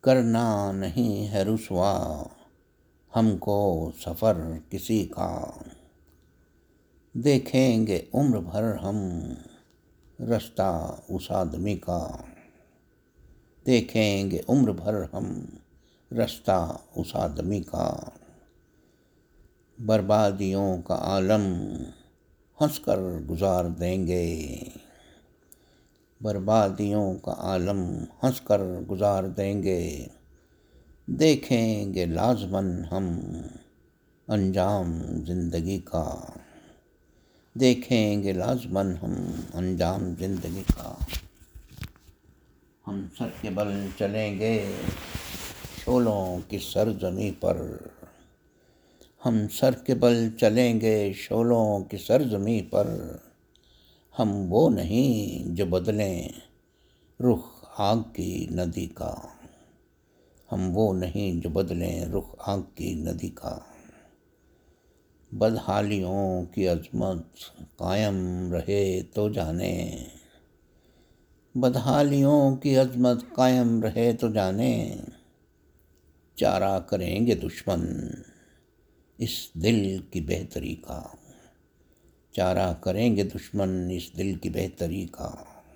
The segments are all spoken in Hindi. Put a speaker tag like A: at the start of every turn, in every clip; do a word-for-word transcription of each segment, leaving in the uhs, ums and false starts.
A: करना नहीं है रुसवा हमको सफ़र किसी का। देखेंगे उम्र भर हम रास्ता उस आदमी का। देखेंगे उम्र भर हम रास्ता उस आदमी का। बर्बादियों का आलम हंसकर गुजार देंगे। बर्बादियों का आलम हंसकर गुजार देंगे। देखेंगे लाज़मन हम अंजाम ज़िंदगी का। देखेंगे लाज़मन हम अंजाम ज़िंदगी का। हम सर के बल चलेंगे शोलों की सरज़मीं पर। हम सर के बल चलेंगे शोलों की सरज़मीं पर। हम वो नहीं जो बदलें रुख आग की नदी का। हम वो नहीं जो बदलें रुख आग की नदी का। बदहालियों की अज़मत कायम रहे तो जाने। बदहालियों की अज़मत कायम रहे तो जाने। चारा करेंगे दुश्मन इस दिल की बेहतरी का। चारा करेंगे दुश्मन इस दिल की बेहतरी का।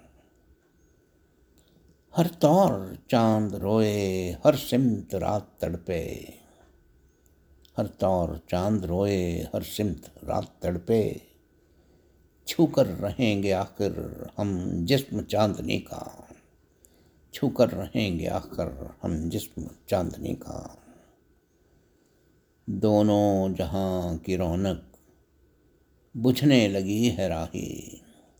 A: हर तौर चाँद रोए हर सिमत रात तड़पे। हर तौर चाँद रोए हर सिमत रात तड़पे। छूकर रहेंगे आखिर हम जिस्म चाँदनी का। छूकर रहेंगे आखिर हम जिस्म चाँदनी का। दोनों जहां की रौनक बुझने लगी है राही।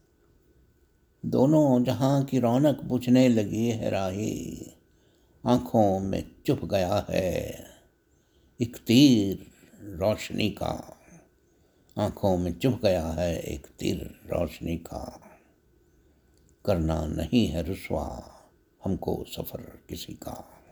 A: दोनों जहां की रौनक बुझने लगी है राही। आँखों में चुभ गया है एक तीर रोशनी का। आँखों में चुभ गया है एक तीर रोशनी का। करना नहीं है रुसवा हमको सफ़र किसी का।